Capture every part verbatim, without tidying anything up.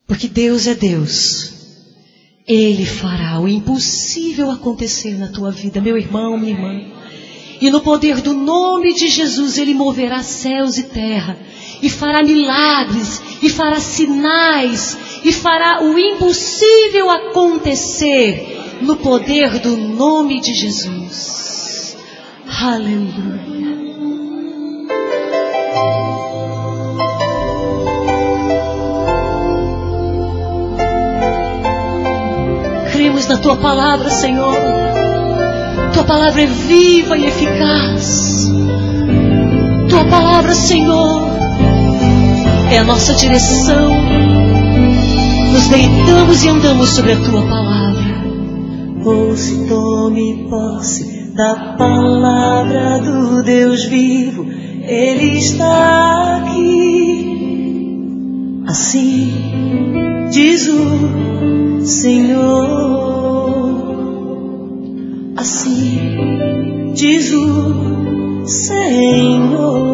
Porque Deus é Deus. Ele fará o impossível acontecer na tua vida, meu irmão, minha irmã. E no poder do nome de Jesus, Ele moverá céus e terra. E fará milagres, e fará sinais, e fará o impossível acontecer no poder do nome de Jesus. Aleluia. Cremos na Tua palavra, Senhor. Tua palavra é viva e eficaz. Tua palavra, Senhor, é a nossa direção. Nos deitamos e andamos sobre a Tua palavra. Ouça, tome posse da palavra do Deus vivo. Ele está aqui. Assim diz o Senhor. Assim diz o Senhor.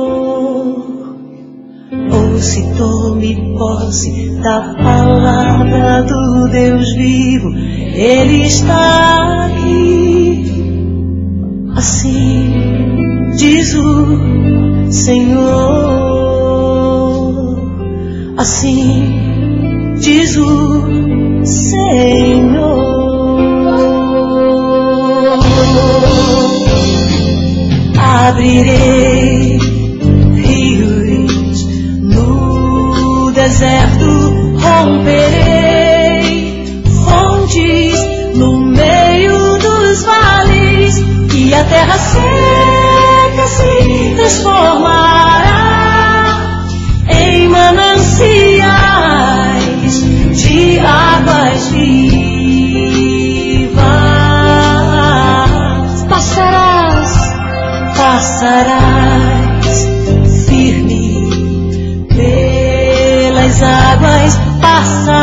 Ouça e tome posse da palavra do Deus vivo. Ele está aqui. Assim diz o Senhor. Assim diz o Senhor. Abrirei rios no deserto, romperei fontes no meio dos vales, e a terra seca se transformará em mananciais de águas vivas. Passarás, passarás firme pelas águas, passarás